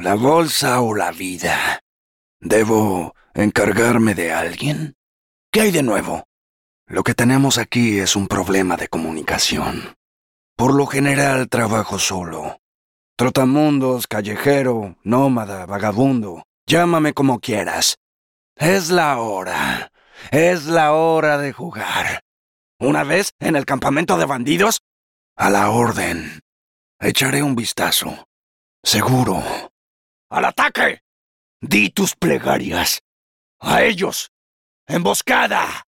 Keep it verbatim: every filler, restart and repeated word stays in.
¿La bolsa o la vida? ¿Debo encargarme de alguien? ¿Qué hay de nuevo? Lo que tenemos aquí es un problema de comunicación. Por lo general trabajo solo. Trotamundos, callejero, nómada, vagabundo. Llámame como quieras. Es la hora. Es la hora de jugar. ¿Una vez en el campamento de bandidos? A la orden. Echaré un vistazo. Seguro. ¡Al ataque! Di tus plegarias. ¡A ellos! ¡Emboscada!